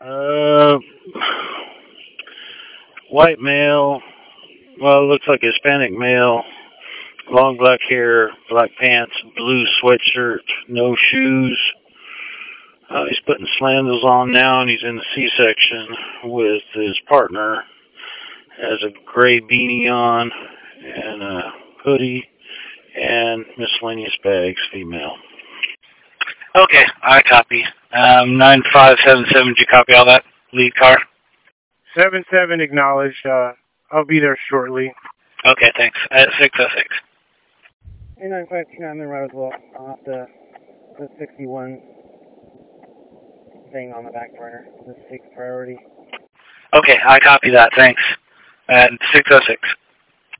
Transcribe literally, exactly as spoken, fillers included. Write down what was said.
Uh, white male. Well, it looks like Hispanic male. Long black hair, black pants, blue sweatshirt, no shoes. Uh, he's putting sandals on now, and he's in the C-section with his partner. Has a gray beanie on and a hoodie and miscellaneous bags, female. Okay, I copy. Um, nine five seven seven, did you copy all that? Lead car? seven seven acknowledged. Uh, I'll be there shortly. Okay, thanks. At six oh six. eight nine five two nine, I'm right as well. I'll have the, the sixty-one thing on the back burner. The sixth priority. Okay, I copy that, thanks. At six oh six.